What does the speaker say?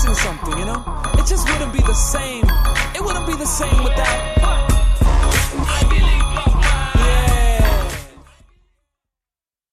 missing something, you know? It just wouldn't be the same